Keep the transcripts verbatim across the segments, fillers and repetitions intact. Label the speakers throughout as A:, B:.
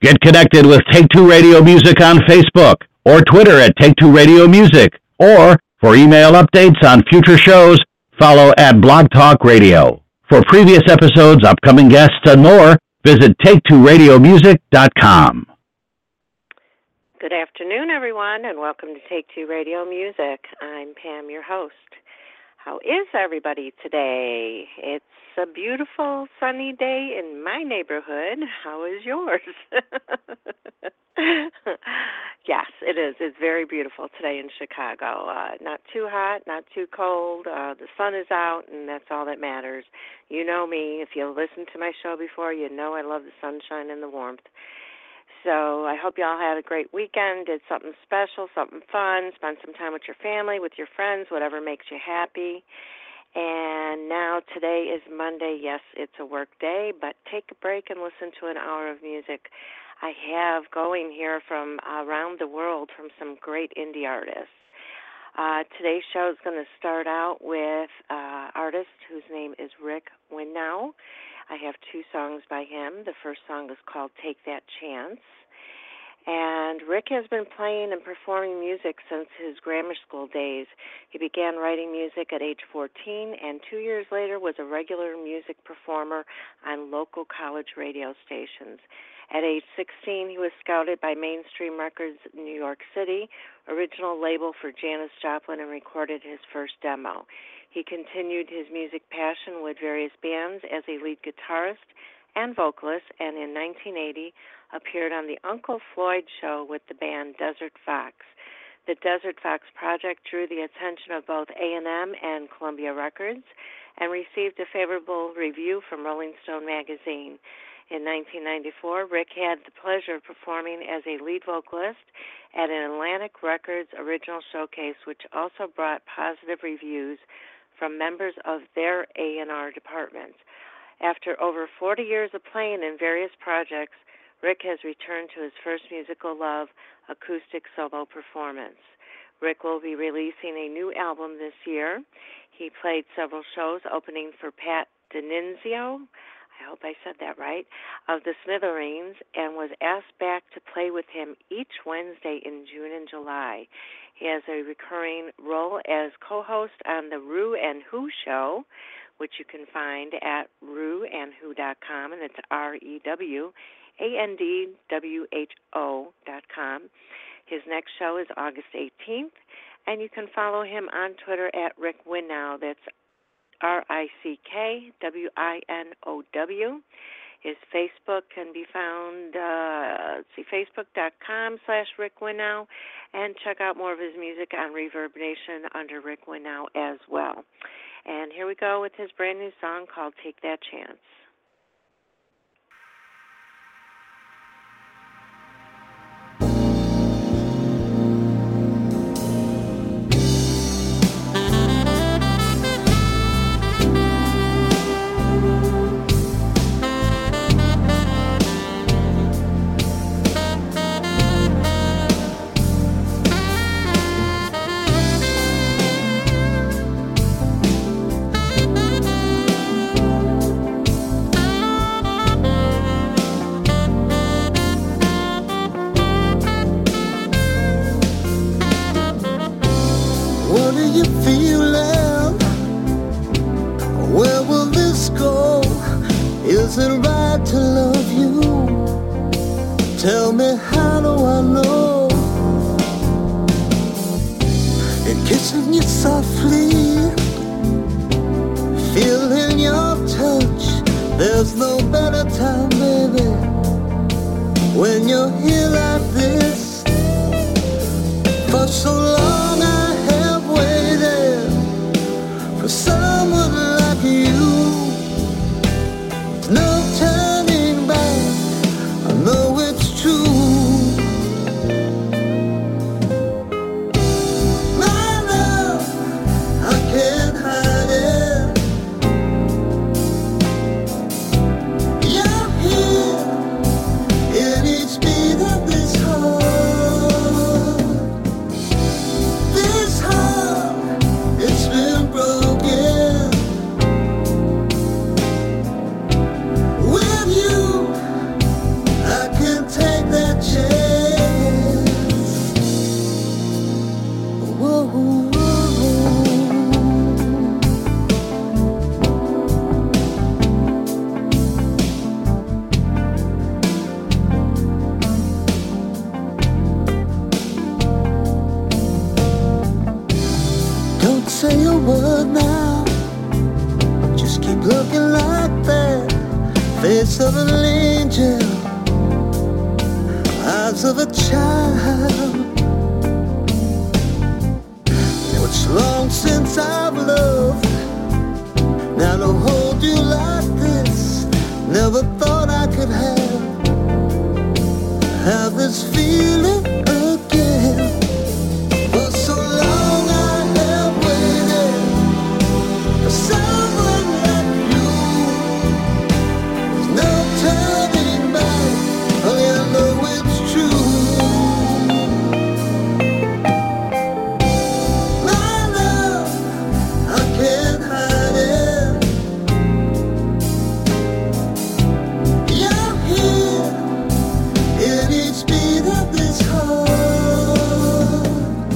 A: Get connected with Take Two Radio Music on Facebook or Twitter at Take Two Radio Music, or for email updates on future shows, follow at Blog Talk Radio. For previous episodes, upcoming guests, and more, visit take two radio music dot com.
B: Good afternoon, everyone, and welcome to Take Two Radio Music. I'm Pam, your host. How is everybody today? It's a beautiful sunny day in my neighborhood. How is yours? Yes, it is. It's very beautiful today in Chicago. Uh, not too hot, not too cold. Uh, the sun is out, and that's all that matters. You know me. If you listened to my show before, you know I love the sunshine and the warmth. So I hope you all had a great weekend, did something special, something fun, spent some time with your family, with your friends, whatever makes you happy. And now today is Monday. Yes, it's a work day, but take a break and listen to an hour of music I have going here from around the world from some great indie artists. Uh, today's show is going to start out with an uh, artist whose name is Rick Winnow. I have two songs by him. The first song is called Take That Chance. And Rick has been playing and performing music since his grammar school days. He began writing music at age fourteen, and two years later was a regular music performer on local college radio stations. At age sixteen, he was scouted by Mainstream Records in New York City, original label for Janis Joplin, and recorded his first demo. He continued his music passion with various bands as a lead guitarist and vocalist, and in nineteen eighty appeared on the Uncle Floyd Show with the band Desert Fox. The Desert Fox project drew the attention of both A and M and Columbia Records and received a favorable review from Rolling Stone magazine. In nineteen ninety-four, Rick had the pleasure of performing as a lead vocalist at an Atlantic Records original showcase, which also brought positive reviews from members of their A and R departments. After over forty years of playing in various projects, Rick has returned to his first musical love, acoustic solo performance. Rick will be releasing a new album this year. He played several shows opening for Pat DiNizio, I hope I said that right, of the Smithereens, and was asked back to play with him each Wednesday in June and July. He has a recurring role as co-host on the Rue and Who Show, which you can find at rue and who dot com, and it's R E W A N D W H O dot com. His next show is August eighteenth, and you can follow him on Twitter at Rick Winnow. That's R I C K W I N O W. His Facebook can be found, uh, let's see, facebook dot com slash Rick Winnow, and check out more of his music on Reverb Nation under Rick Winnow as well. And here we go with his brand new song called Take That Chance.
C: Is it right to love you? Tell me, how do I know? And kissing you softly, feeling your touch, there's no better time, baby, when you're here like this. For so long I have waited for someone like you. No turning back, I know it's true. My love, I can't hide it. You're here in each beat of this heart. say a word now. Just keep looking like that. Face of an angel, eyes of a child. It's long since I've loved. Now to hold you like this, never thought I could have Have this feeling again. For so long I have waited for someone like you. There's no turning back, only I know it's true. My love, I can't hide it. You're here in each beat of this heart.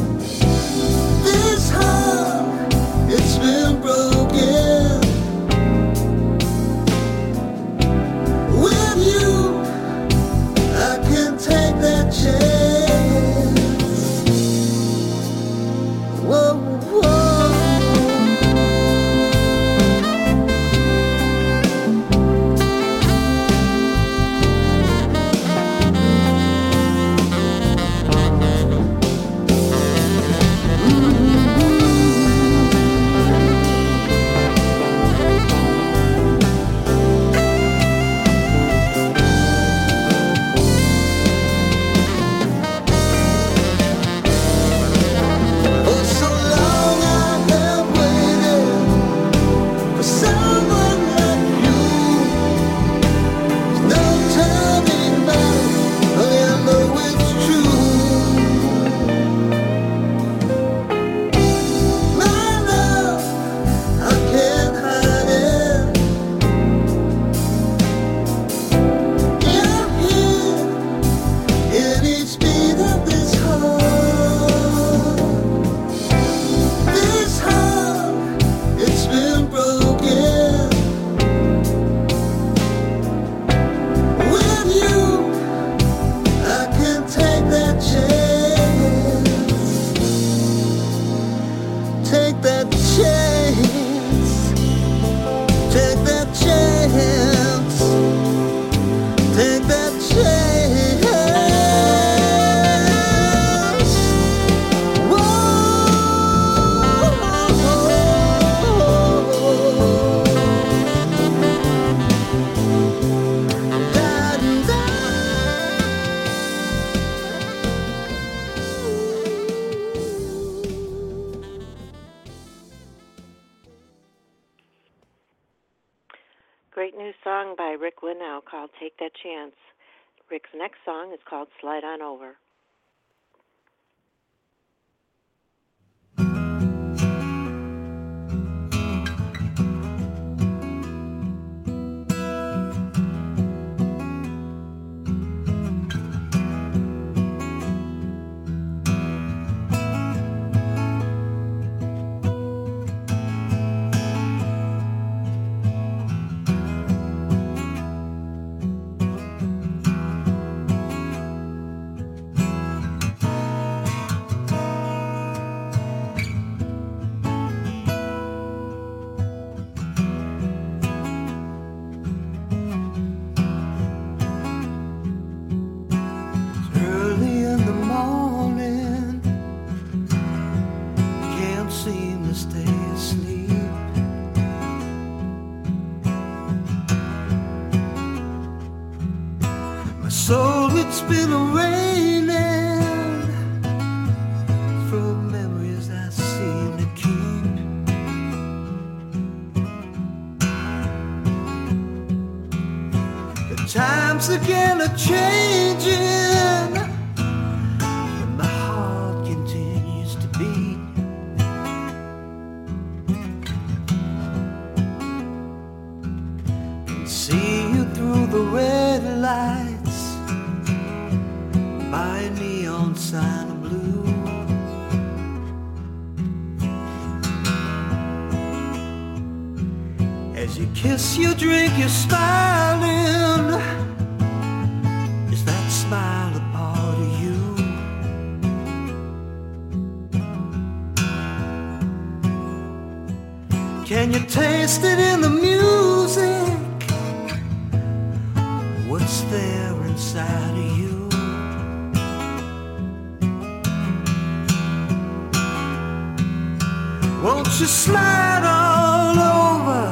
C: This heart, it's been broken. With you, I can take that chance. Whoa, whoa. For so long I have waited for someone like you. There's no turning back, only I know it's true. My love, I can't hide it. You're here in each beat of this heart. This heart, it's been broken. With you, I can take that chance. Take that chance. Take that chance. Take that chance.
B: Great new song by Rick Winnow called Take That Chance. Rick's next song is called Slide On Over.
C: Early in the morning, can't seem to stay asleep. My soul, it's been raining from memories I seem to keep. The times again are changing, and my heart continues to beat. Can see you through the red lights by a neon sign of blue. As you kiss your drink, you're smiling. Is that smile a part of you? Can you taste it in the music? What's there inside of you? Won't you slide all over?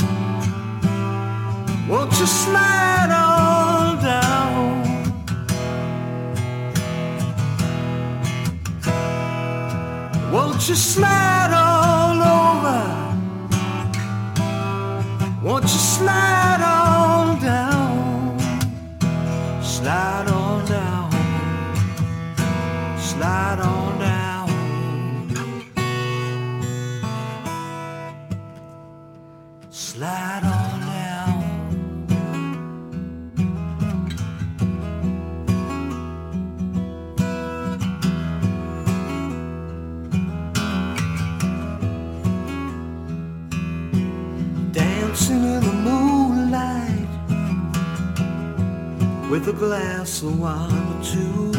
C: Won't you slide all down? Won't you slide all over? Won't you slide on down? Slide on down. Slide on down. Slide on down. Dancing in the moonlight with a glass of wine or two.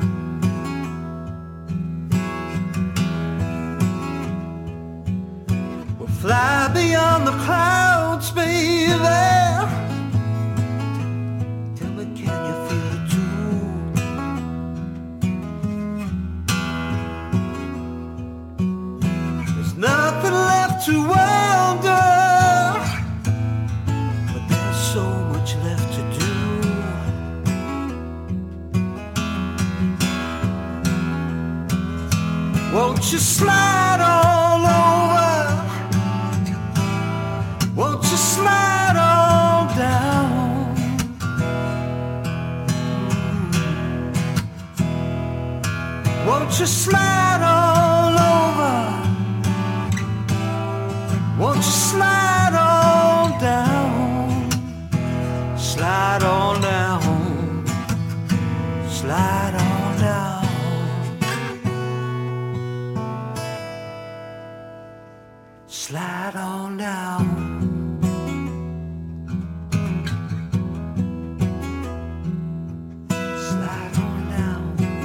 C: We'll fly beyond the clouds, baby. Tell me, can you feel it too? There's nothing left to wonder, but there's so much left to do. Won't you slide all over? Won't you slide on down? Won't you slide all over? Won't you slide on down? Slide on down. Slide on down. Slide on down. Slide on down.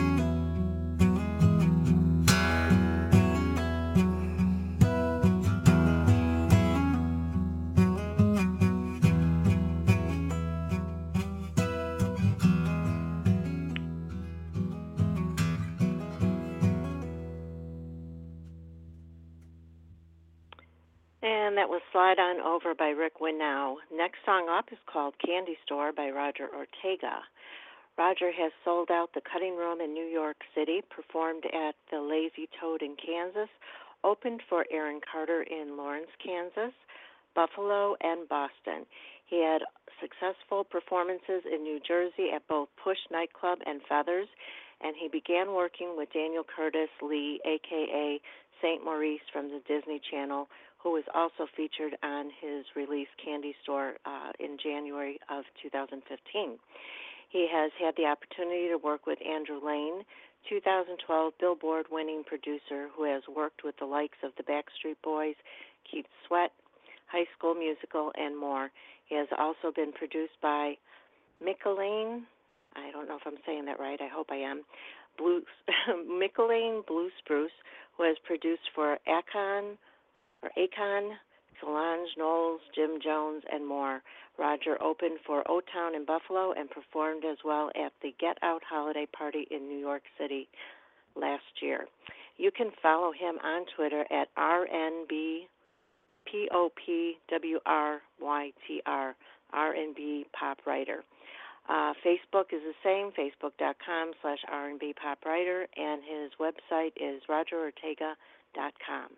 B: And that was Slide On Over by Rick Winnow. Next song up is called Candy Store by Roger Ortega. Roger has sold out the Cutting Room in New York City, performed at the Lazy Toad in Kansas, opened for Aaron Carter in Lawrence, Kansas, Buffalo, and Boston. He had successful performances in New Jersey at both Push Nightclub and Feathers, and he began working with Daniel Curtis Lee, a k a. Saint Maurice from the Disney Channel, who was also featured on his release Candy Store uh, in January of two thousand fifteen. He has had the opportunity to work with Andrew Lane, two thousand twelve Billboard-winning producer who has worked with the likes of the Backstreet Boys, Keith Sweat, High School Musical, and more. He has also been produced by Michelene, I don't know if I'm saying that right, I hope I am, Blue, Michelene Blue Spruce, who has produced for Akon, or Akon, Solange Knowles, Jim Jones, and more. Roger opened for O-Town in Buffalo and performed as well at the Get Out holiday party in New York City last year. You can follow him on Twitter at R N B P O P W R Y T R, R N B Pop Writer. Uh, Facebook is the same, facebook.com slash R&B Pop Writer, and his website is roger ortega dot com.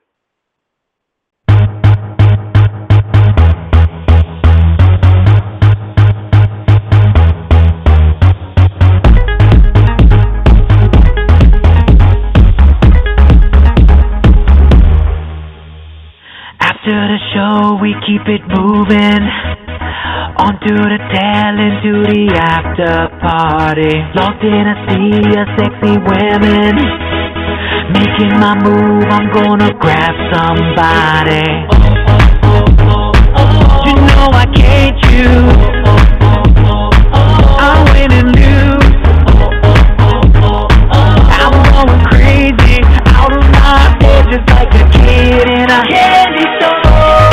D: After the show, we keep it moving. On to the tail into the after party. Logged in to see a sexy women. Making my move, I'm gonna grab somebody. You know I can't choose. I win and lose. I'm going crazy, out of my head, just like a kid in a candy store.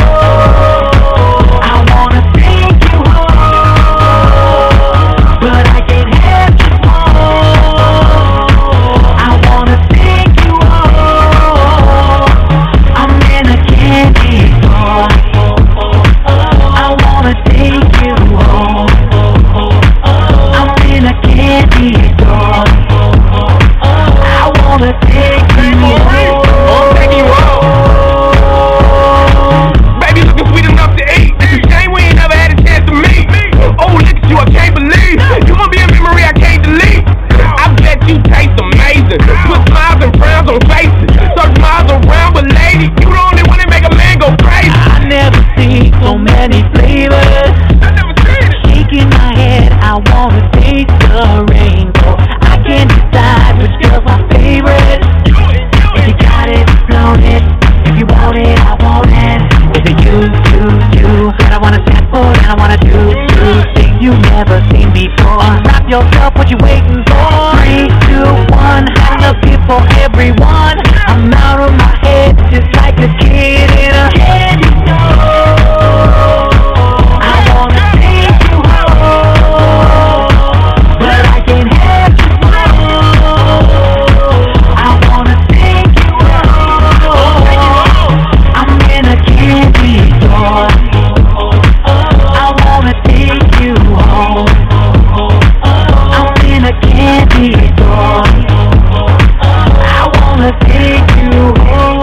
D: yourself, what you waiting for? Three, two, one, I'm the people, everyone. I'm out of my head, just like a kid in a candy store. I wanna take you home, but I can't have you home. I wanna take you home. I'm in a candy store. I wanna take you home. I'm in a candy store. I wanna take you home.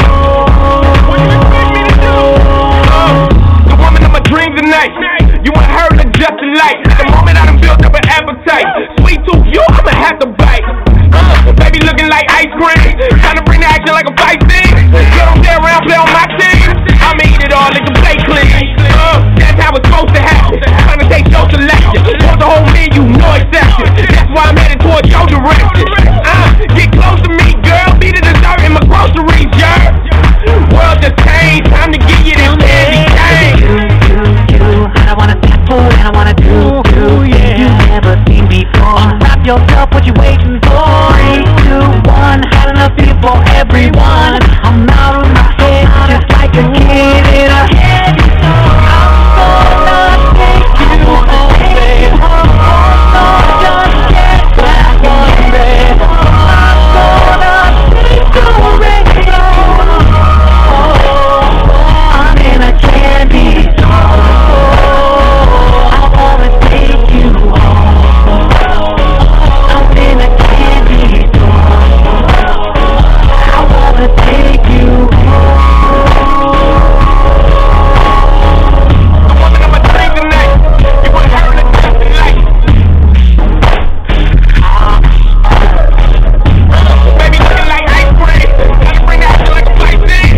E: The woman of my dreams tonight. You want her to just a light. The moment I done built up an appetite. Sweet tooth, you, I'ma have to bite. Uh, baby looking like ice cream. Trying to bring the action like a fight scene. Girl, don't stay around, play on my team. I'ma eat it all, let the plate clean. Uh, that's how it's supposed to happen. Trying to take your selection. Want the whole menu, no exception. That's why I'm headed towards your direction. Uh, get close to me, girl. Be the dessert in my groceries, yeah. World just changed. Time to get you this candy cane.
D: I don't wanna sample, and I wanna do, do, yeah. You never seen before. Unwrap yourself, what you waiting for? Three, two, one, had enough people, everyone. I'm out of my head, just like a kid in a candy store. I'm gonna take you home, babe. Oh, just get back on bed. I'm gonna take you radio. Oh, I'm in a candy store. I wanna take you home. I'm in a candy store. I wanna take you home.
E: The woman of my dreams tonight. You want her to just a light. Baby looking like ice cream. Trying to bring the action like a fight scene.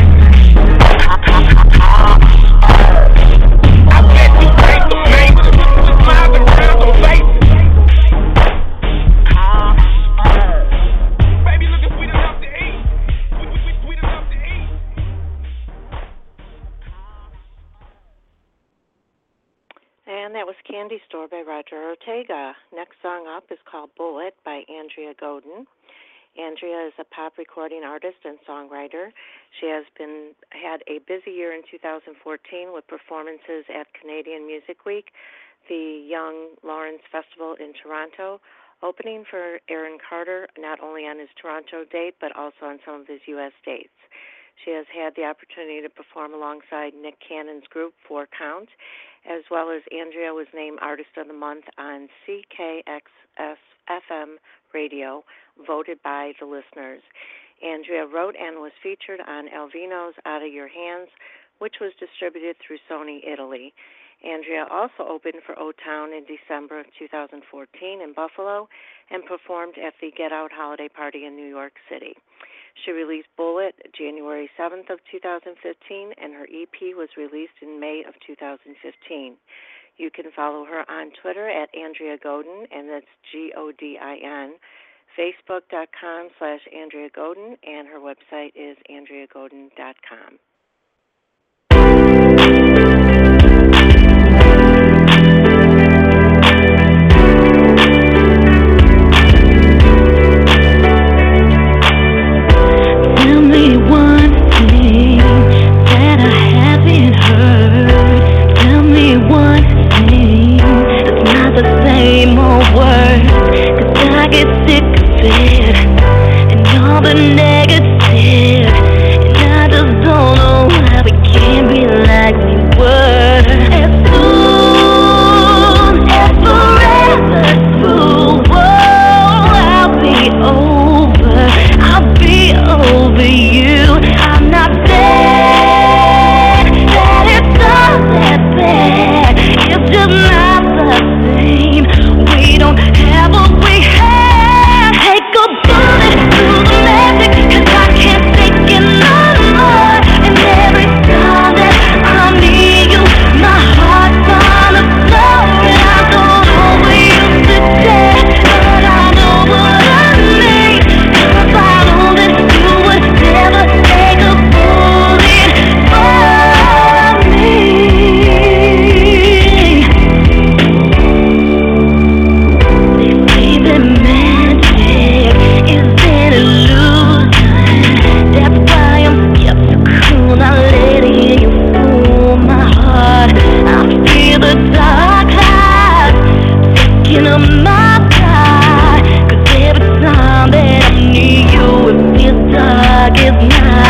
E: I bet you taste the pain. With smiles and frowns on faces. Baby looking sweet enough to eat. Sweet, sweet, sweet, sweet enough to eat.
B: And that was Candy Store by Roger Ortega. Next song up is called Bullet by Andrea Godin. Andrea is a pop recording artist and songwriter. She has been had a busy year in two thousand fourteen with performances at Canadian Music Week, the Young Lawrence Festival in Toronto, opening for Aaron Carter not only on his Toronto date but also on some of his U S dates. She has had the opportunity to perform alongside Nick Cannon's group Four Count, as well as Andrea was named Artist of the Month on C K X S F M radio, voted by the listeners. Andrea wrote and was featured on Alvino's Out of Your Hands, which was distributed through Sony Italy. Andrea also opened for O-Town in December of two thousand fourteen in Buffalo and performed at the Get Out holiday party in New York City. She released Bullet January seventh of two thousand fifteen, and her E P was released in May of two thousand fifteen. You can follow her on Twitter at Andrea Godin, and that's G O D I N, Facebook.com slash Andrea Godin, and her website is Andrea Godin dot com.
F: Tell me one thing that I haven't heard. Tell me one thing that's not the same old words. 'Cause I get sick of it and all the negative, and I just don't know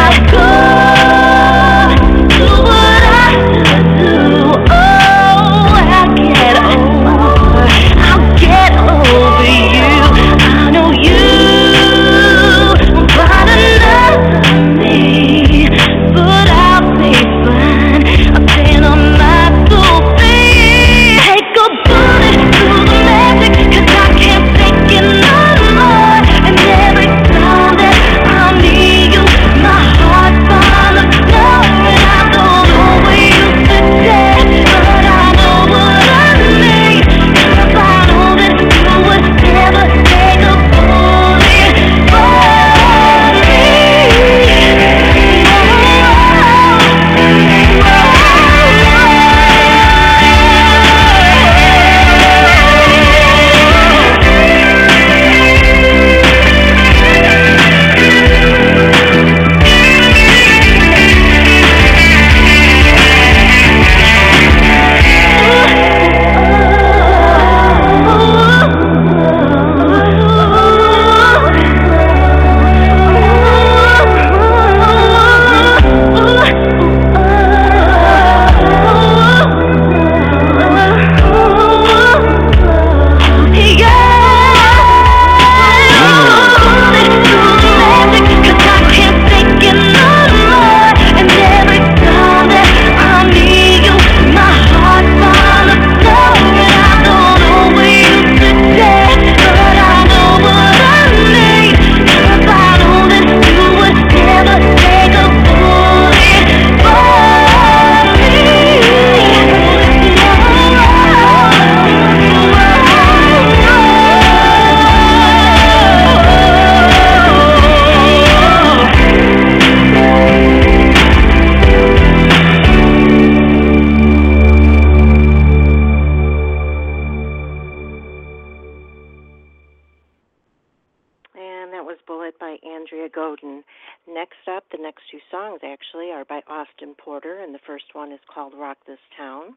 B: Next up, the next two songs actually are by Austin Porter, and the first one is called Rock This Town.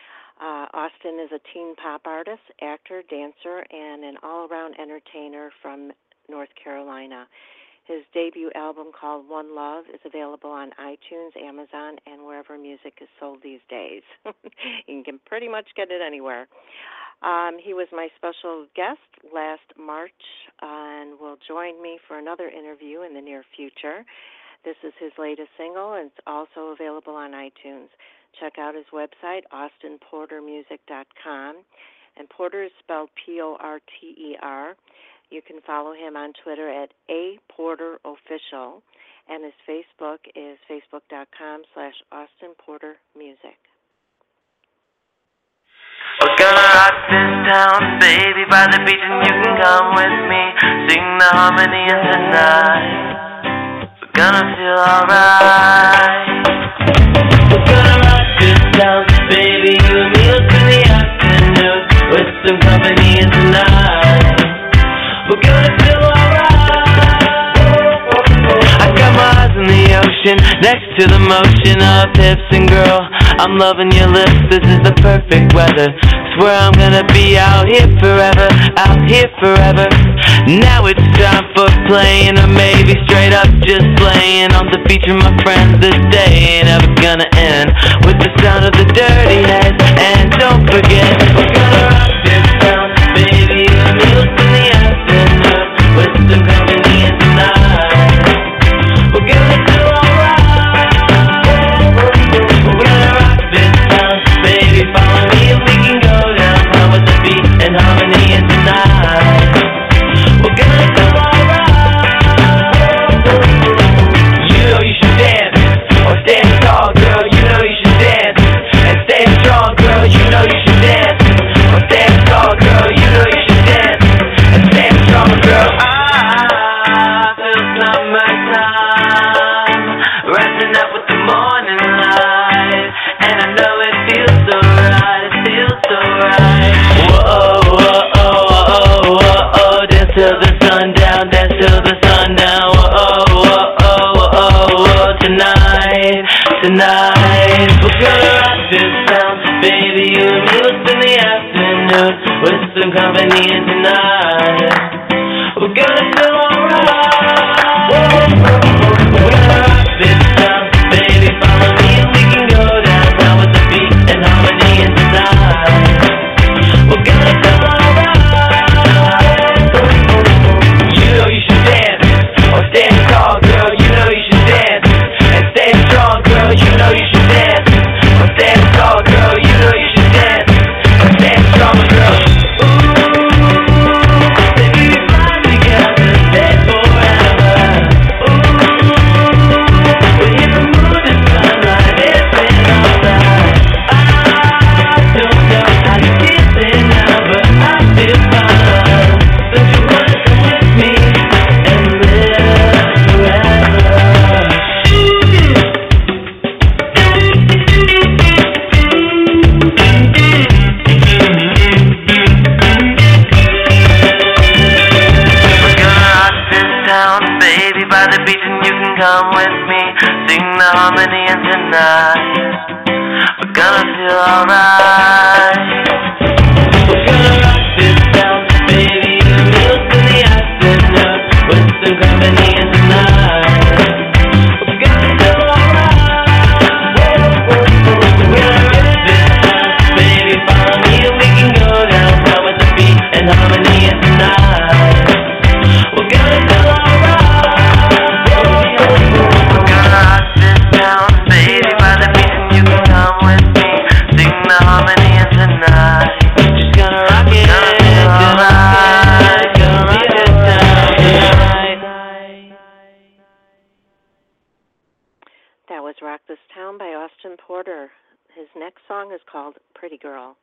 B: Uh, Austin is a teen pop artist, actor, dancer, and an all-around entertainer from North Carolina. His debut album called One Love is available on iTunes, Amazon, and wherever music is sold these days. You can pretty much get it anywhere. Um, he was my special guest last March uh, and will join me for another interview in the near future. This is his latest single, and it's also available on iTunes. Check out his website, austin porter music dot com. And Porter is spelled P O R T E R. You can follow him on Twitter at A Porter Official, and his Facebook is facebook.com slash Austin Porter Music.
G: We're gonna rock this town, baby, by the beach, and you can come with me. Sing the harmony of the night. We're gonna feel alright. We're gonna rock this town, baby, you and me up in the afternoon with some company in the night. We're gonna feel alright. I got my eyes on the ocean, next to the motion of hips, and girl, I'm loving your lips, this is the perfect weather. Swear I'm gonna be out here forever, out here forever. Now it's time for playing, or maybe straight up just playing on the beach with my friends. This day ain't ever gonna end with the sound of the dirty heads. And don't forget, we're gonna rock this town, baby, and me up in the afternoon with some company in the night. We're gonna do alright. We're gonna rock this town, baby, follow me and we can go downtown with the beat and harmony in the night. We're gonna do alright. You know you should dance, or stand tall, girl. You know you should dance, and stay strong, girl. You know you should dance, or stand tall, girl. You know you should dance, and stand strong, girl. I feel summertime, rising up with the morning light, and I know it feels so right, it feels so right. Whoa, whoa, whoa, whoa, whoa, whoa, dance till the sun down, dance till the sun down. Whoa, whoa, whoa, whoa, whoa, tonight, tonight, we're gonna rock this town, baby, you and me up in the afternoon with some company in tonight. We're gonna feel alright. We're gonna rock company, and tonight we're gonna feel alright. We're gonna rock this town, baby. Milk in the afternoon with some company, and tonight we're gonna feel alright. We're gonna rock this town, baby. Follow me and we can go downtown with the beat and harmony, and tonight we're gonna feel alright. We're gonna rock this town, baby. By the beat and you can come with me. Sing the harmony, and tonight just gonna rock it, gonna feel alright. Gonna rock this town tonight.
B: That was Rock This Town by Austin Porter. His next song is called Pretty Girl.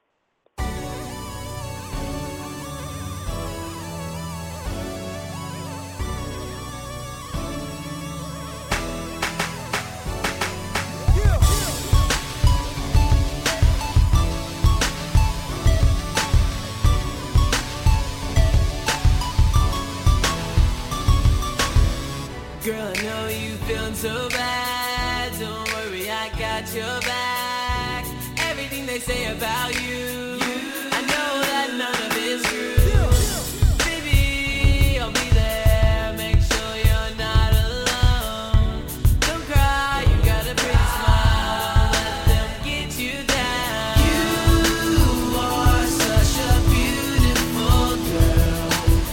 H: Girl, I know you feeling so bad. Don't worry, I got your back. Everything they say about you, I know that none of it's true. Baby, I'll be there. Make sure you're not alone. Don't cry, you got a pretty smile. Let them get you down. You are such a beautiful girl.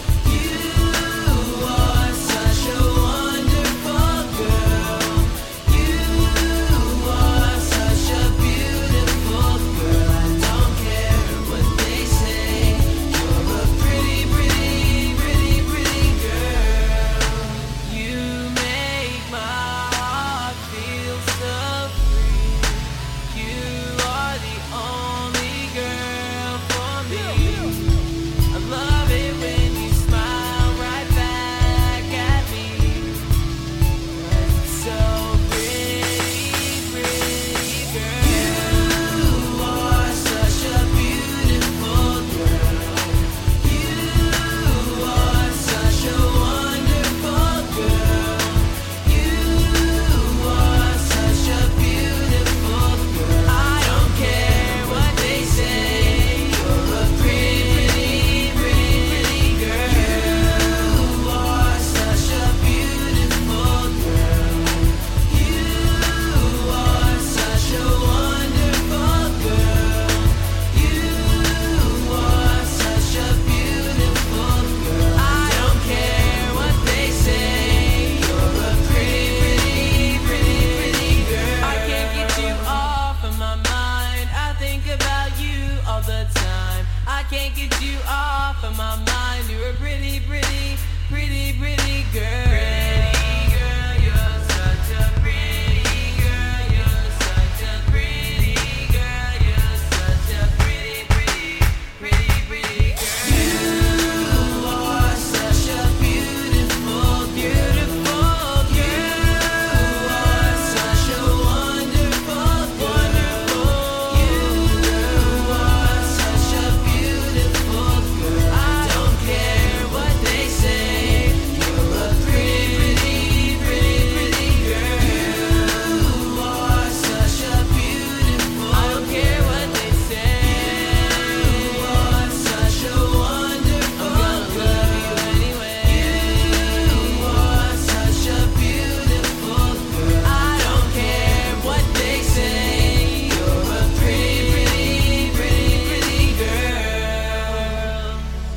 H: You are such a wonderful girl. You are such a beautiful girl. I don't care what they say. You're a pretty, pretty, pretty, pretty girl. You make my heart feel so free. You are the only girl for me. I love it when you smile right back at me. So pretty, pretty girl. You are such a beautiful girl. You are such a wonderful girl. You are such a beautiful girl. I don't care what they say. You're a pretty, pretty, pretty girl. You are such a beautiful girl. You are such a wonderful girl. You are such a beautiful girl. I don't care what they say. You're a pretty, pretty, pretty girl. I can't get you off of my mind. I think about you all the time. I can't get you off of my mind. You're a pretty, pretty, pretty, pretty girl. Pretty girl, you're such a pretty girl. You're such a pretty girl. You're such a pretty, pretty, pretty, pretty girl. You are such a beautiful, beautiful girl. You are such a wonderful, wonderful. You are such a beautiful girl. I don't care what they say. You're a pretty, pretty, pretty girl. You are such a beautiful. I don't care what they say. You are such a wonderful. I'm gonna love you anyway. You are such a beautiful girl. I don't care what they say. You're a pretty, pretty, pretty, pretty girl.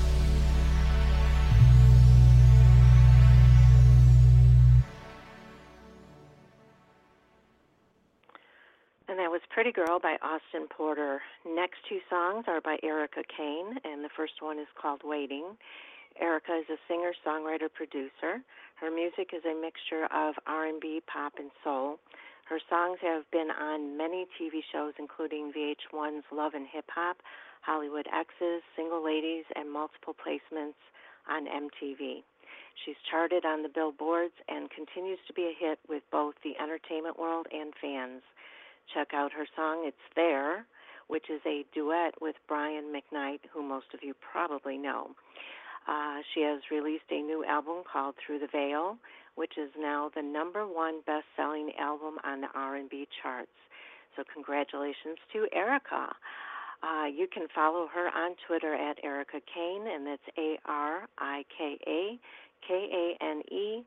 B: And that was Pretty Girl by Austin Porter. Next two songs are by Erica Kane, and the first one is called Waiting. Erica is a singer, songwriter, producer. Her music is a mixture of R and B, pop, and soul. Her songs have been on many T V shows, including V H one's Love and Hip Hop, Hollywood X's, Single Ladies, and multiple placements on M T V. She's charted on the billboards and continues to be a hit with both the entertainment world and fans. Check out her song, It's There, which is a duet with Brian McKnight, who most of you probably know. Uh, she has released a new album called Through the Veil, which is now the number one best-selling album on the R and B charts. So congratulations to Erica. Uh, you can follow her on Twitter at Erica Kane, and that's A R I K A K A N E.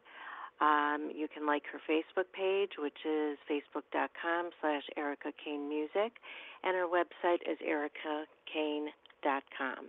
B: Um, you can like her Facebook page, which is facebook.com slash Erica Kane Music, and her website is erica kane dot com.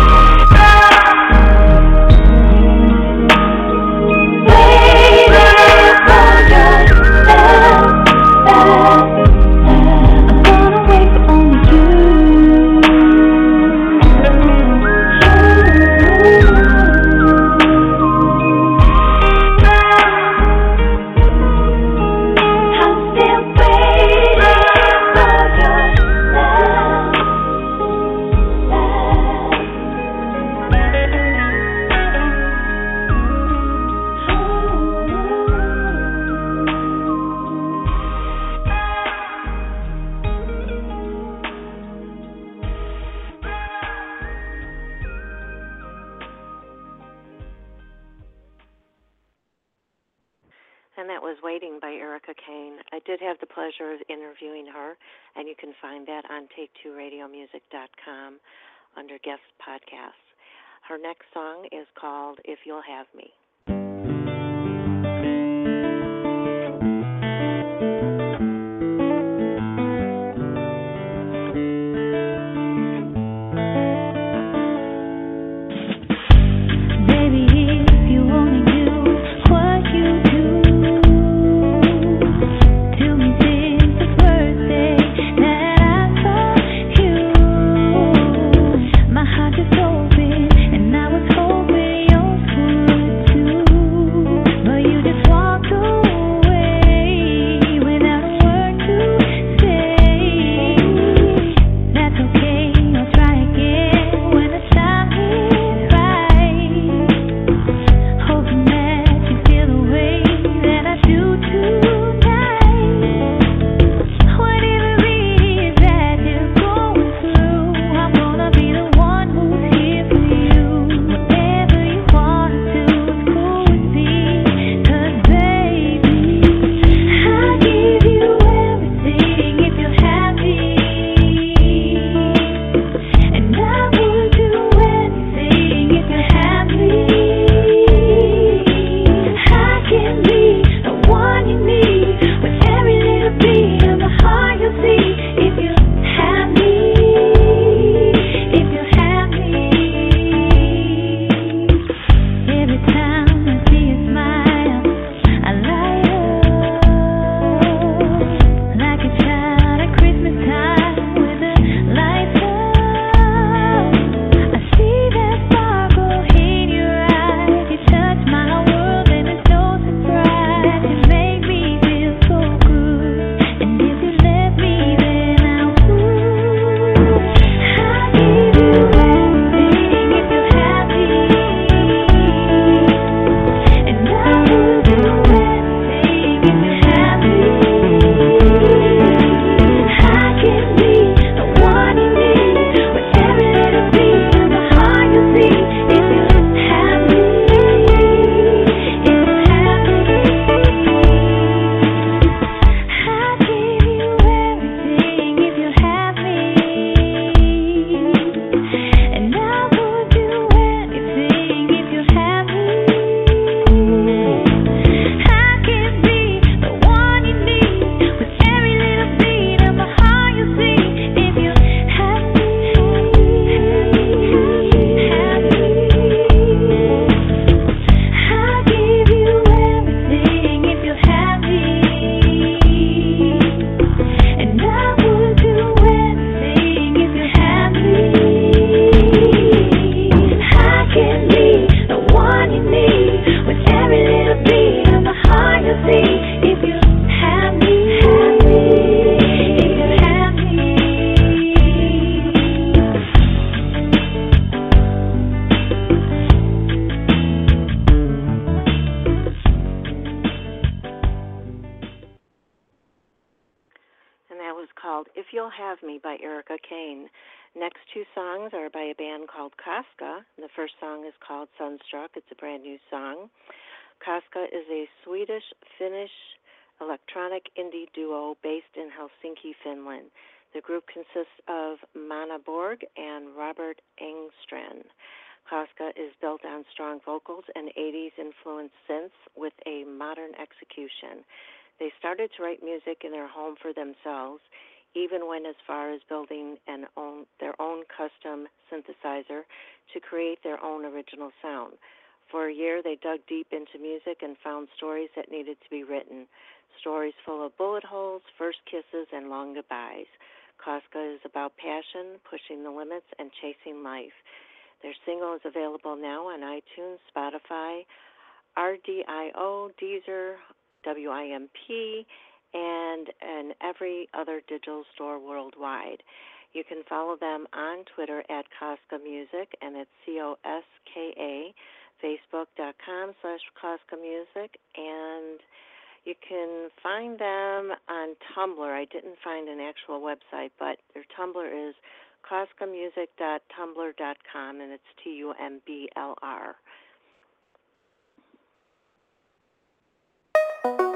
F: Baby
B: And that was Waiting by Erica Kane. I did have the pleasure of interviewing her, and you can find that on take two radio music dot com under guest podcasts. Her next song is called If You'll Have Me. You'll Have Me by Erica Kane. Next two songs are by a band called Koska. The first song is called Sunstruck. It's a brand new song. Koska is a Swedish-Finnish electronic indie duo based in Helsinki, Finland. The group consists of Mana Borg and Robert Engstrand. Koska is built on strong vocals and eighties-influenced synths with a modern execution. They started to write music in their home for themselves, even went as far as building an own, their own custom synthesizer to create their own original sound. For a year, they dug deep into music and found stories that needed to be written, stories full of bullet holes, first kisses, and long goodbyes. Koska is about passion, pushing the limits, and chasing life. Their single is available now on iTunes, Spotify, R D I O, Deezer, W I M P, and in every other digital store worldwide. You can follow them on Twitter at Koska Music, and it's C O S K A, Facebook.com slash Koska Music, and you can find them on Tumblr. I didn't find an actual website, but their Tumblr is koska music dot tumblr dot com, and it's T U M B L R.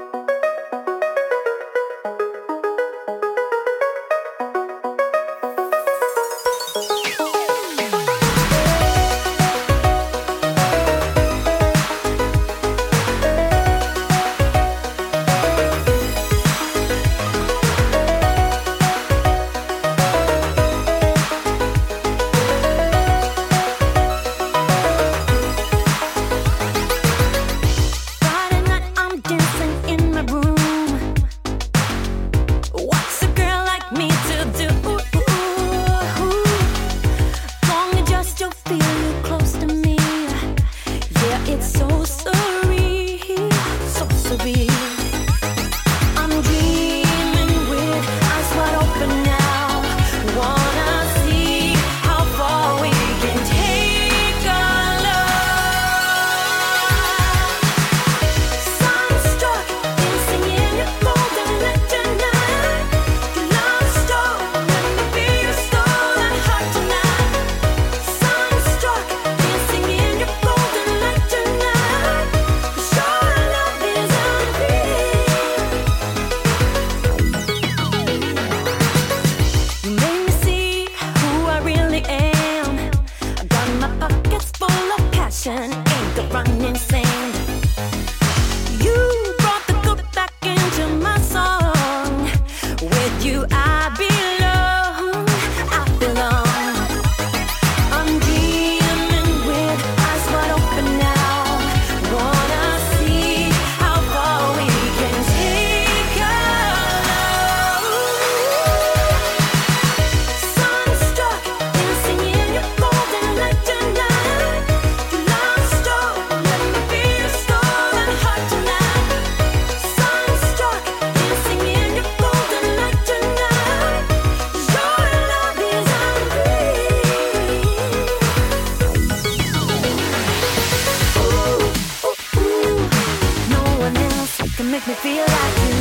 F: make me feel like you.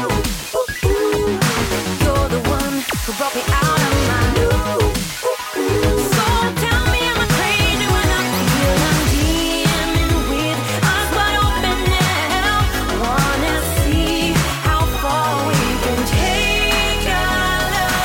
F: You're the one who brought me out of my loop. So tell me, am I crazy when I feel I'm DMing with eyes wide open now? Wanna see how far we can take our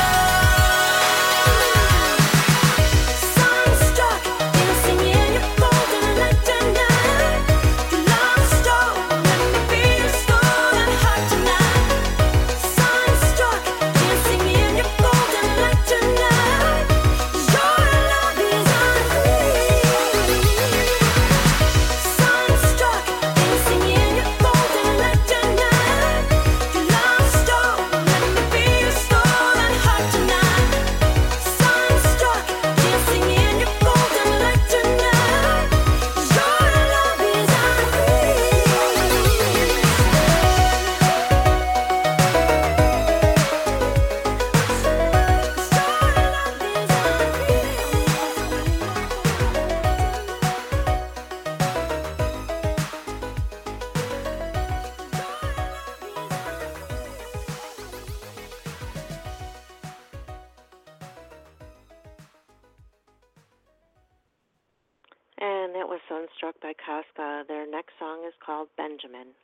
F: love. Sunstruck, dancing in your golden light tonight. Your love stole, let me be your stolen heart tonight. Sunstruck, dancing in your golden light tonight. Your love is unreal. Sunstruck, dancing in your golden light tonight. Your love stole, let me be your stolen heart tonight. Sunstruck, dancing in your golden light tonight. Your love is
B: And that was Sunstruck by Casca. Their next song is called Benjamin.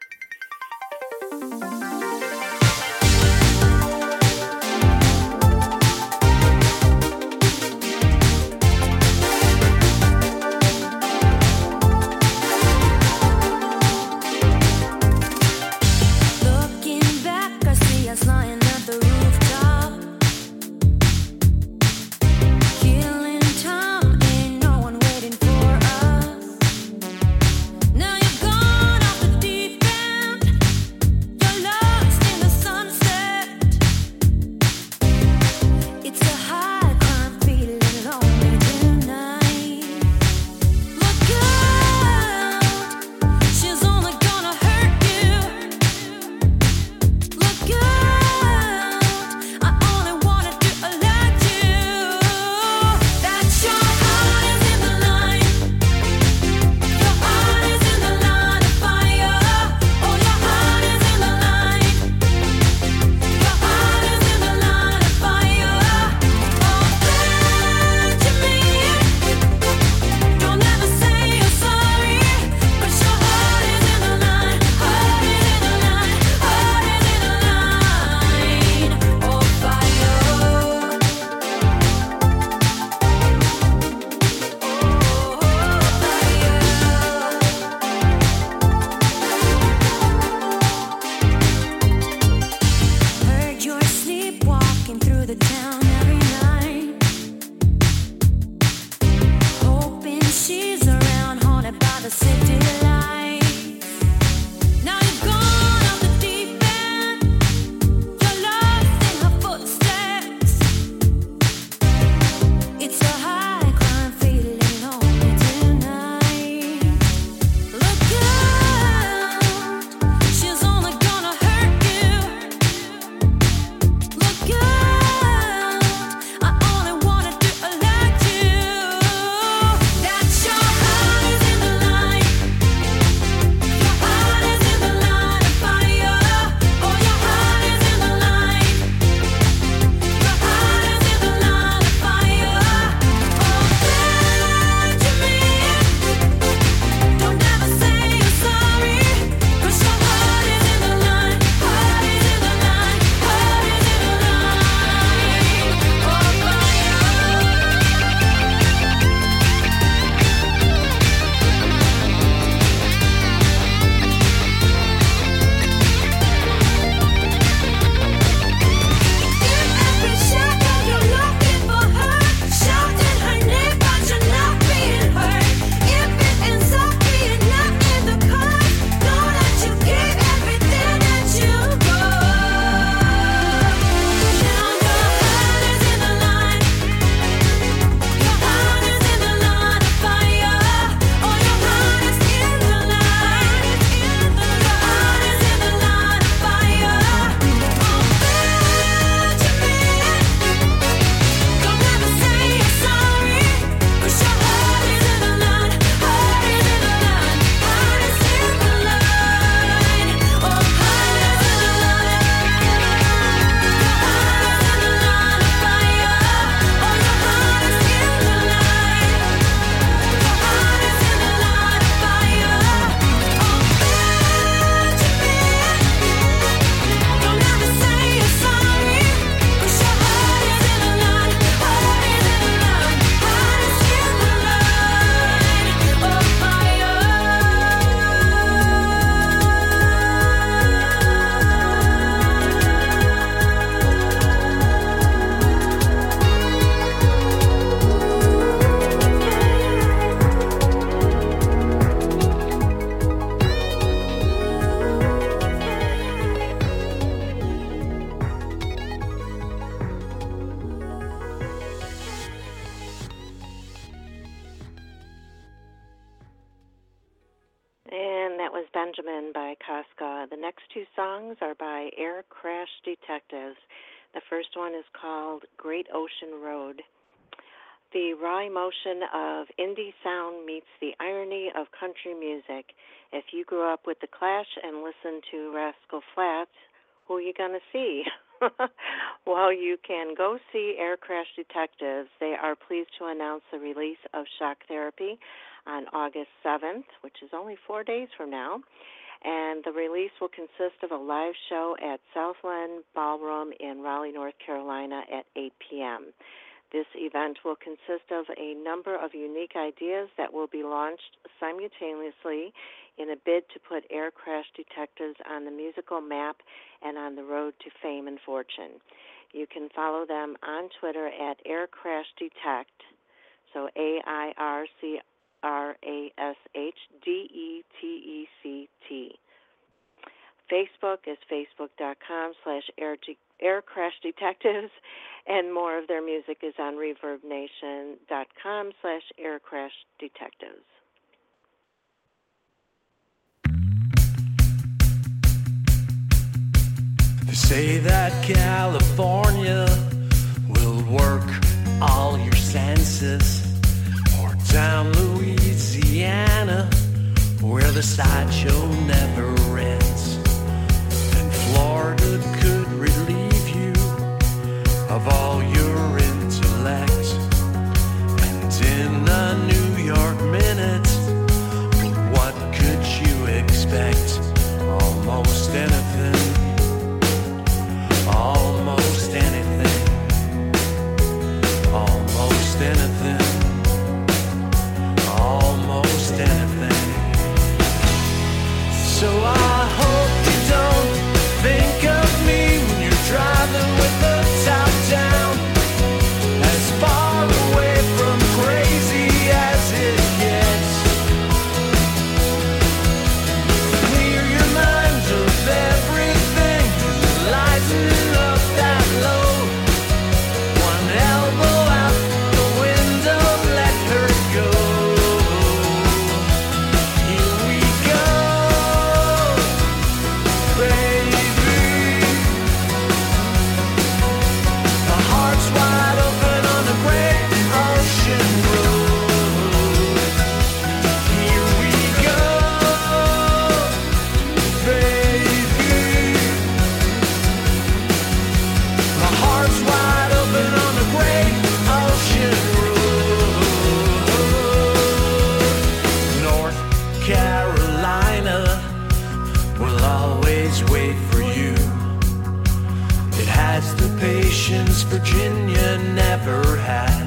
F: Looking back, I see us lying at the rooftop, killing time. Ain't no one waiting for us. Now you've gone off the deep end. Your love
B: Nebraska. The next two songs are by Air Crash Detectives. The first one is called Great Ocean Road. The raw emotion of indie sound meets the irony of country music. If you grew up with The Clash and listened to Rascal Flatts, who are you going to see? Well, you can go see Air Crash Detectives. They are pleased to announce the release of Shock Therapy on August seventh, which is only four days from now. And the release will consist of a live show at Southland Ballroom in Raleigh, North Carolina at eight p.m. This event will consist of a number of unique ideas that will be launched simultaneously in a bid to put Air Crash Detectives on the musical map and on the road to fame and fortune. You can follow them on Twitter at Air Crash Detect, so A I R C R A S H D E T E C T. Facebook is facebook.com slash air, air Crash Detectives, and more of their music is on reverbnation.com slash Air Crash Detectives.
I: They say that California will work all your senses, or down Louisiana where the sideshow never ends. Florida could relieve you of all your intellect. And in a New York minute, what could you expect? Almost anything. Almost anything. Almost anything. Almost anything. So I hope you don't think of me when you're driving with the top down, as far away from crazy as it gets. Clear your mind of everything, lighten up that load. One elbow out the window, let her go. Here we go, baby. Wide open on the great ocean road. Here we go, baby. My heart's wide open on the great ocean road. North Carolina will always wait for you. It has the patience Virginia never had.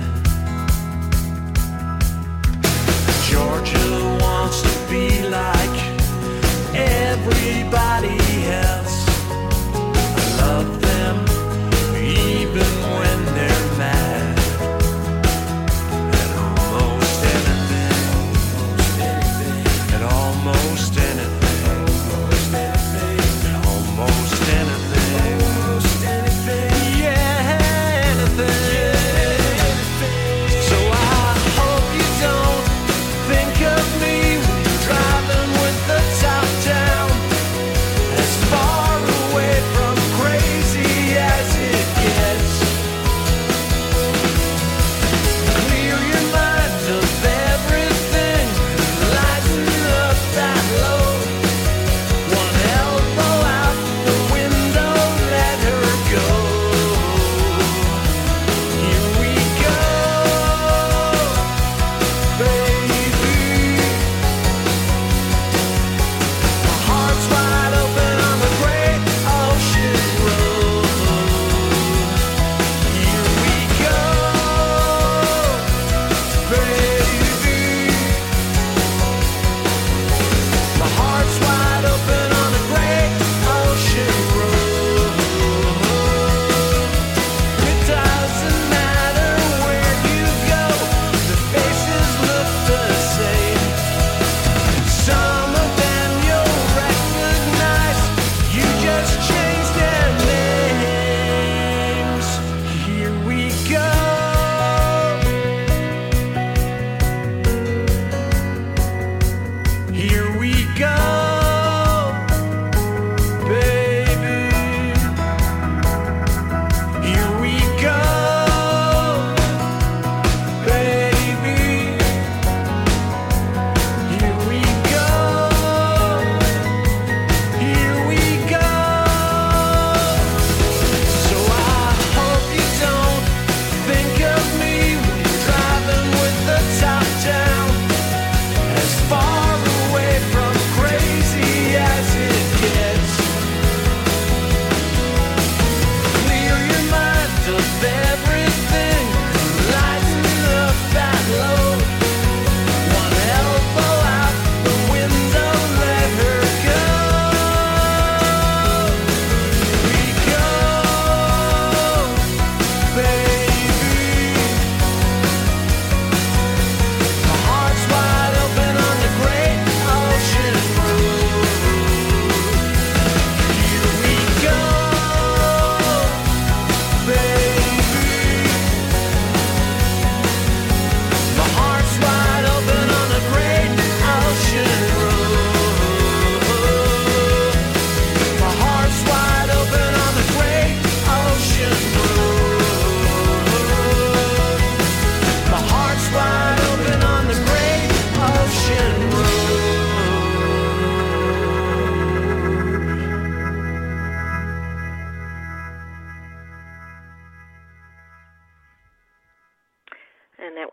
I: Georgia wants to be like everybody else. I love them even when they're mad. And almost anything, and almost anything, and almost anything. Yeah, anything.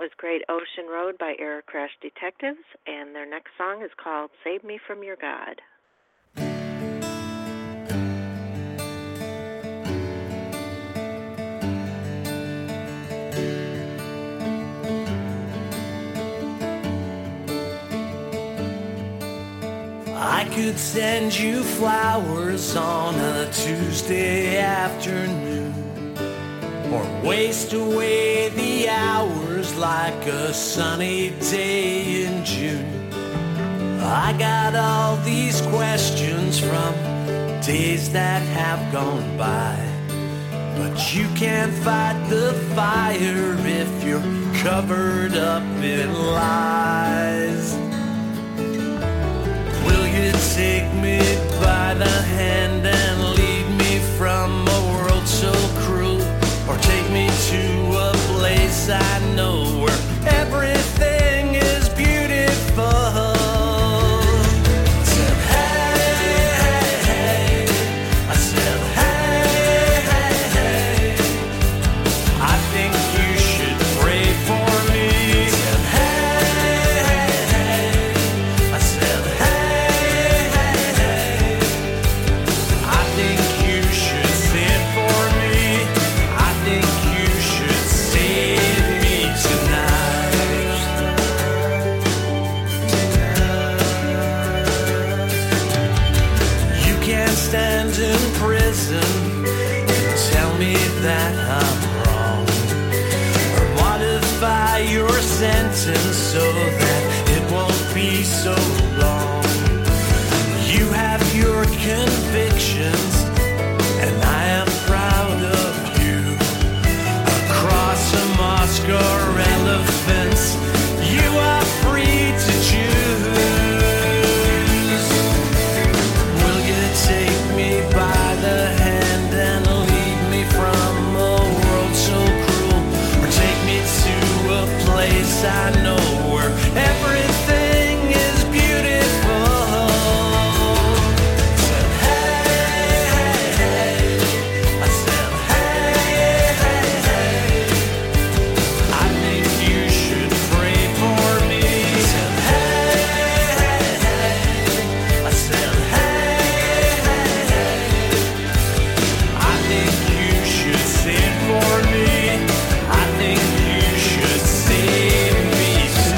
B: was Great Ocean Road by Air Crash Detectives, and their next song is called Save Me From Your God.
I: I could send you flowers on a Tuesday afternoon, or waste away the hours like a sunny day in June. I got all these questions from days that have gone by, but you can't fight the fire if you're covered up in lies. Will you take me by the hand and lead me from a world so cruel? Or take me to a place I know where everything is beautiful? Said, hey, hey, hey. I said, hey, hey, hey. I think you should pray for me. Said, hey, hey, hey. I said, hey, hey, hey. I think you should send for me. I think you should save me tonight. You can't stand in prison and tell me that I'm wrong, or modify your sentence so that it won't be so long. You have your convictions, and I am proud of you. Across a mosque or elephants, you are free to choose. Will you take me by the hand and lead me from a world so cruel? Or take me to a place I know where everything is beautiful? Said, hey, hey, hey. I said, hey, hey, hey. I think you should pray for me. Said, hey, hey, hey. I said, hey, hey, hey. I think you should send for me. I think you should save me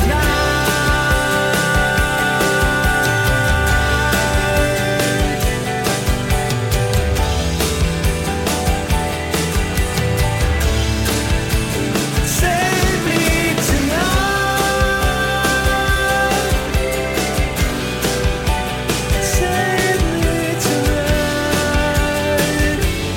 I: tonight. Save me tonight. Save me tonight.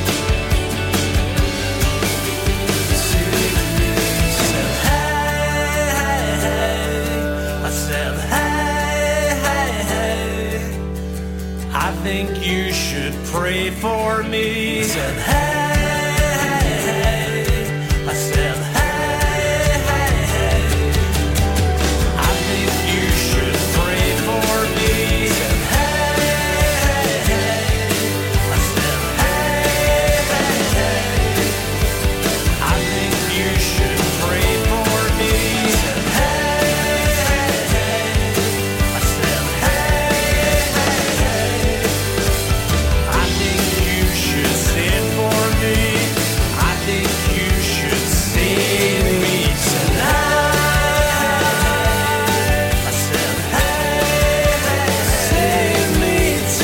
I: Said, hey, hey, hey. I said, hey, hey, hey. I think you should pray for me. Said, hey, hey, hey. I said, hey, hey, hey. I think you should pray for me. Said, hey, hey, hey. I said, hey, hey, hey. I think you should pray for me. Said, hey, hey, hey. I said, hey, hey, hey. I think you should send for me. I think you should save me tonight. I said, hey, hey, save me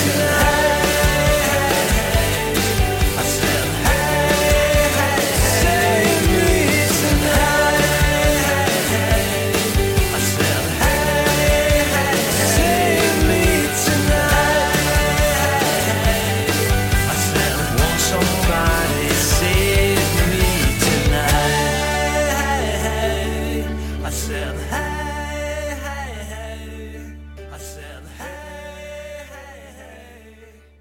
I: tonight. I said, hey, hey, save me tonight. I said, hey, hey, save me tonight. I said, won't somebody save me tonight? I said, hey, hey, hey. I said, hey, hey, hey.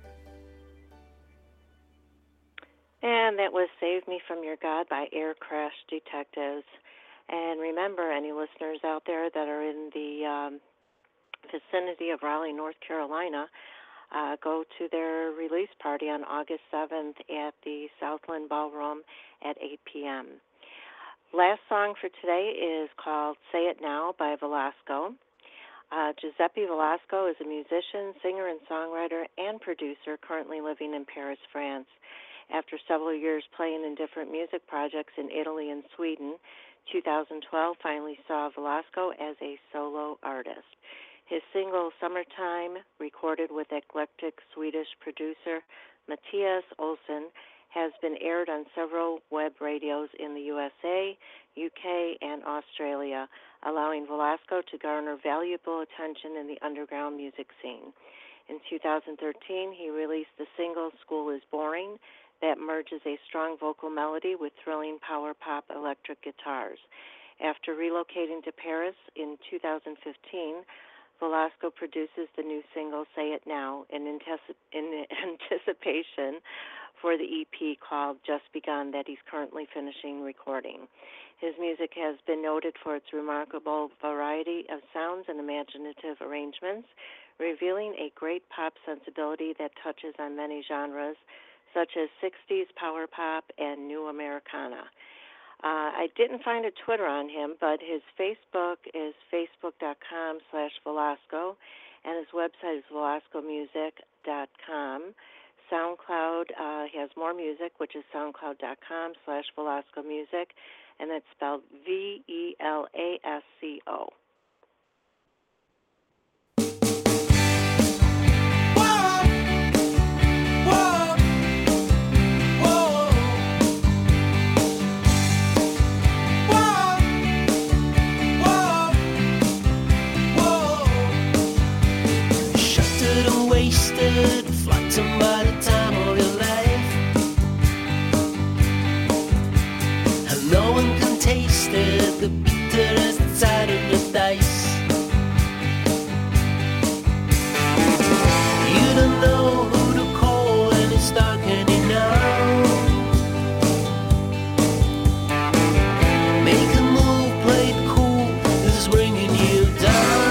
B: And that was Save Me From Your God by Air Crash Detectives. And remember, any listeners out there that are in the um, vicinity of Raleigh, North Carolina, uh, go to their release party on August seventh at the Southland Ballroom at eight p.m. Last song for today is called Say It Now by Velasco. Uh, Giuseppe Velasco is a musician, singer, and songwriter and producer currently living in Paris, France. After several years playing in different music projects in Italy and Sweden, two thousand twelve finally saw Velasco as a solo artist. His single Summertime, recorded with eclectic Swedish producer Matthias Olsson, has been aired on several web radios in the U S A, U K, and Australia, allowing Velasco to garner valuable attention in the underground music scene. In two thousand thirteen, he released the single School is Boring that merges a strong vocal melody with thrilling power pop electric guitars. After relocating to Paris in two thousand fifteen, Velasco produces the new single Say It Now in, antici- in anticipation for the E P called Just Begun that he's currently finishing recording. His music has been noted for its remarkable variety of sounds and imaginative arrangements, revealing a great pop sensibility that touches on many genres, such as sixties power pop and new Americana. Uh, I didn't find a Twitter on him, but his Facebook is facebook.com slash Velasco, and his website is velasco music dot com. SoundCloud, uh, he has more music, which is soundcloud.com slash Velasco Music, and that's spelled V E L A S C O.
I: Wasted, flattened by the time of your life, and no one can taste it, the bitterest side of the dice. You don't know who to call and it's darkening now. Make a move, play it cool, this is bringing you down.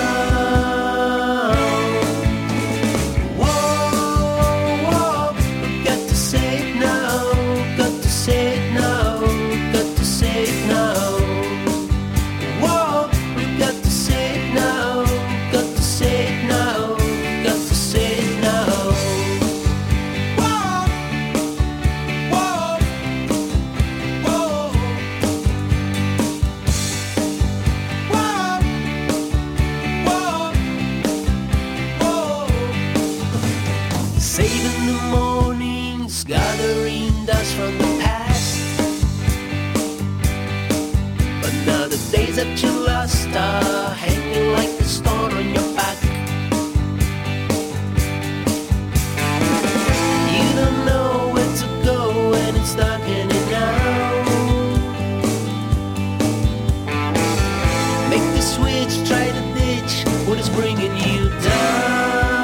I: Saving the mornings, gathering dust from the past. But now the days that you lost are hanging like the stone on your back. You don't know where to go and it's darkening now. Make the switch, try to ditch what is bringing you down.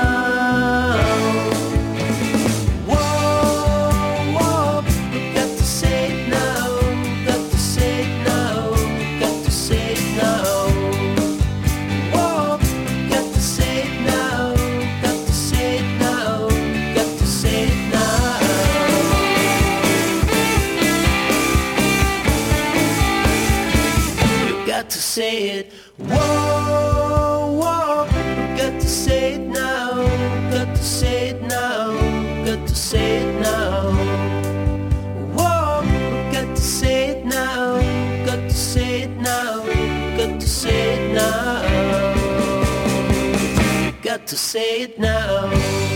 I: To say it, whoa, whoa, got to say it now, got to say it now, got to say it now, whoa, got to say it now, got to say it now, got to say it now, got to say it now.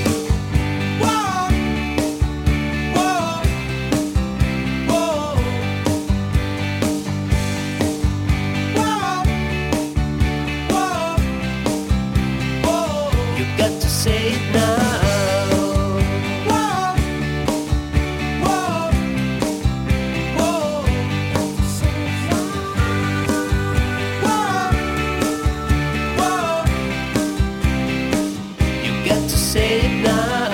I: Say it now. Whoa, whoa, whoa. Whoa, whoa. You got to say it now.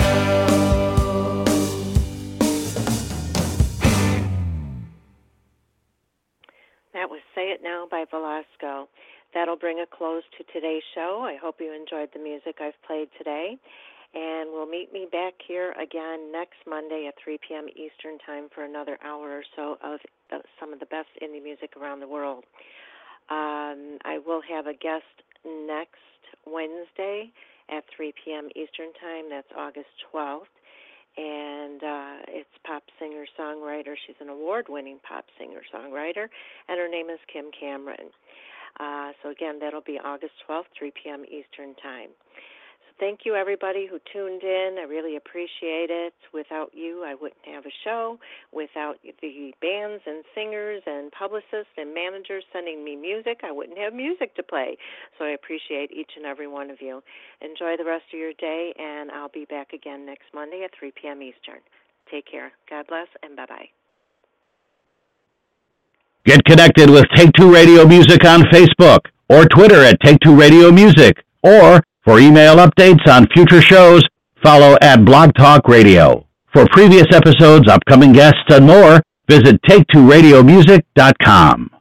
B: That was Say It Now by Velasco. That'll bring a close to today's show. I hope you enjoyed the music I've played today. And we'll meet me back here again next Monday at three p.m. Eastern Time for another hour or so of uh, some of the best indie music around the world. Um, I will have a guest next Wednesday at three p.m. Eastern Time. That's August twelfth. And uh, it's pop singer-songwriter. She's an award-winning pop singer-songwriter, and her name is Kim Cameron. Uh, so, again, that'll be August twelfth, three p.m. Eastern Time. So thank you, everybody who tuned in. I really appreciate it. Without you, I wouldn't have a show. Without the bands and singers and publicists and managers sending me music, I wouldn't have music to play. So I appreciate each and every one of you. Enjoy the rest of your day, and I'll be back again next Monday at three p.m. Eastern. Take care. God bless, and bye-bye.
A: Get connected with Take Two Radio Music on Facebook or Twitter at Take Two Radio Music, or for email updates on future shows, follow at Blog Talk Radio. For previous episodes, upcoming guests, and more, visit take two radio music dot com.